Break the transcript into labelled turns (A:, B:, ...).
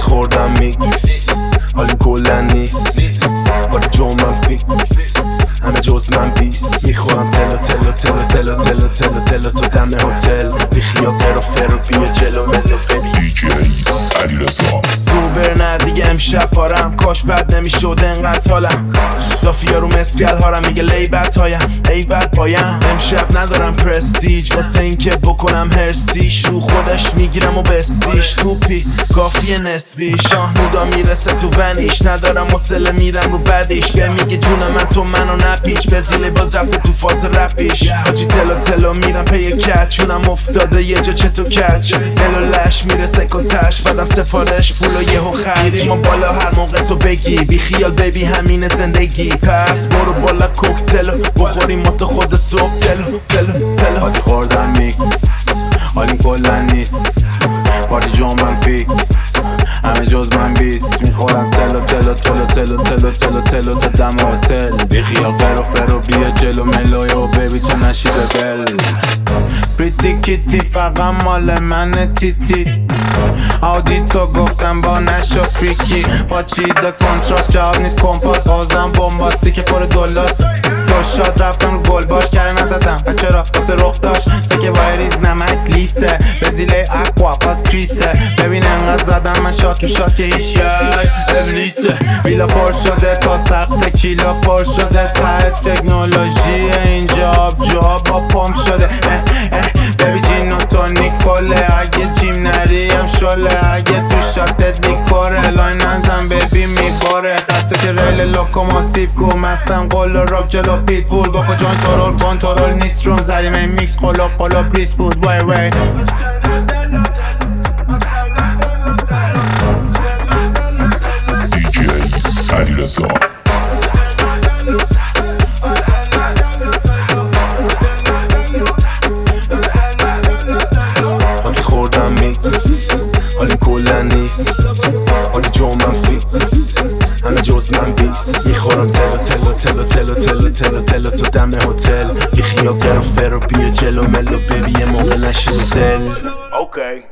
A: خوردم میکس حالی کلن نیست باری جو من فیکس همه جز من بیست میخورم تلو تلو تلو تلو تلو تلو تلو تو دم هتل بیخیا فرو فرو بیا جلو ملو ببی
B: دیجی علیرضا
A: سوبر نه دیگه امشب پارم کاش بد نمیشد انقدر حالم دافیا رو مسکل هارم میگه لیبت هایم ایوت پایم امشب ندارم پرستیج واسه اینکه بکنم هرسیش رو خودش میگیرم و بستیش توپی کافیه نسبی شاهنودا میرسه تو ونیش ندارم مسله میرم رو بدیش به میگه جون من تو منو نپیچ بزیله باز رفته تو فاز رپیش حاجی تلو تلو میرم پی کچ چونم افتاده یه جا چه تو کچ دلو لش میرسه کتش بدم سفارش پولو یهو خرید ما بالا هر موقع تو بگی بی خیال بیبی همینه زندگی پس برو بالا کوکتلو بخوریم ما تو خود صبح تلو تلو تلو حاجی خوردم میکس حالیم کلن نیست پارتی جو من فیکس همه جز من بیست میخورم تلو تلو تلو تلو تلو تلو تلو تا دم هتل بیخیال فرو فرو بیا جلو ملو یو بیبی تو نشی به بل پریتی کیتی فقط مال من تیتی آدی تو گفتم با نشو فریکی با چیده کنتراست جواب نیست کمپاس آزم بومباستی که پر دلاست دو شاد رفتم رو گل باش کره نزدم و چرا واسه رخ داشت سکه وایریز نمک لیسه بزیله اقوا فاس کریسه ببین انقدر زدم من شاد تو شاد که هیچ ابلیسه بیلا پر شده تا سخت کیلا پر شده ته تکنولوژی اینجا آب جا با پمپ شده ببی جین و تونیک فله اگه جیم نریم شله اگه تو شاتت لیکوره لاین نزن ببی میباره خطو که ریل لوکوموتیو گوم هستم قول و راک جلو پیت بول با جان ترول کنترل نیست روم زدیم این میکس قلوب قلوب ریس بود وای وای
B: دیجی علیرضا
A: خوردم میکس حالی کلن نیست حالی جو من فیکس همه جز من بیست میخورم تلو تلو تلو تلو تلو تلو تلو تو دم هتل بیخیا فرو فرو بیا جلو ملو ببی یه موقع نشی دل اوکی